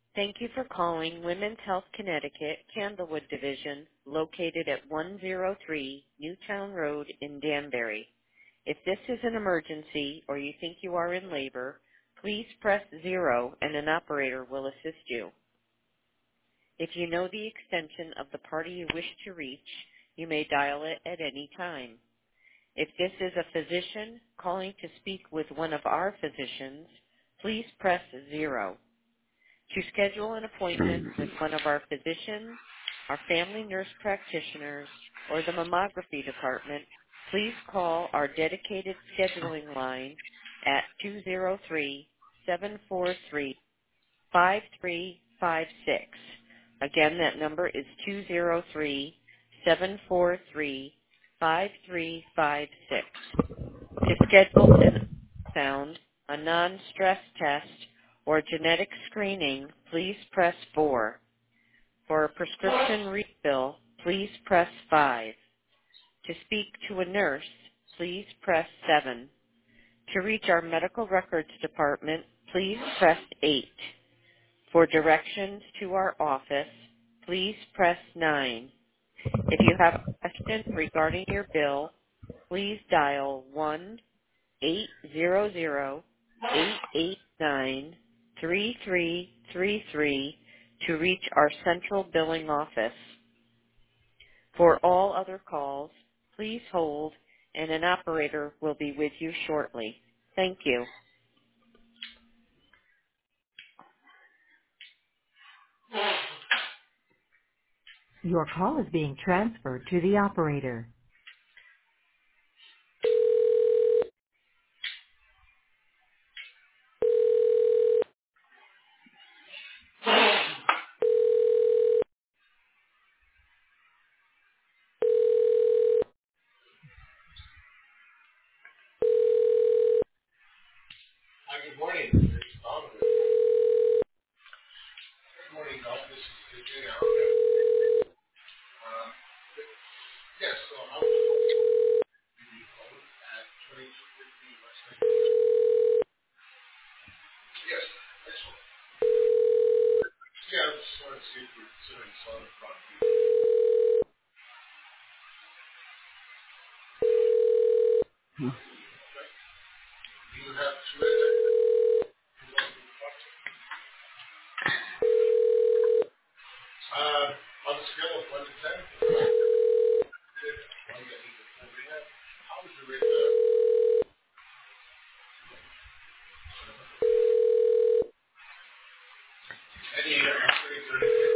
Thank you for calling Women's Health Connecticut, Candlewood Division, located at 103 Newtown Road in Danbury. If this is an emergency or you think you are in labor, please press 0 and an operator will assist you. If you know the extension of the party you wish to reach, you may dial it at any time. If this is a physician calling to speak with one of our physicians, please press 0. To schedule an appointment with one of our physicians, our family nurse practitioners, or the mammography department, please call our dedicated scheduling line at 203-743-5356. Again, that number is 203-743-5356. To schedule an ultrasound, a non-stress test, or genetic screening, please press 4. For a prescription refill, please press 5. To speak to a nurse, please press 7. To reach our medical records department, please press 8. For directions to our office, please press 9. If you have a question regarding your bill, please dial 1-800-889-3333 to reach our central billing office. For all other calls, please hold and an operator will be with you shortly. Thank you. Your call is being transferred to the operator. Good morning. It's Donovan. Good morning, Doc. This is Vijay. Yes, so I was at 2250 West Lake. Yes, excellent. Yeah, I just wanted to see if you're considering selling the property. Do you have two in there? On the scale of 1 to 10, one that needs a full rehab, how would you rate that? Any upgrades or anything?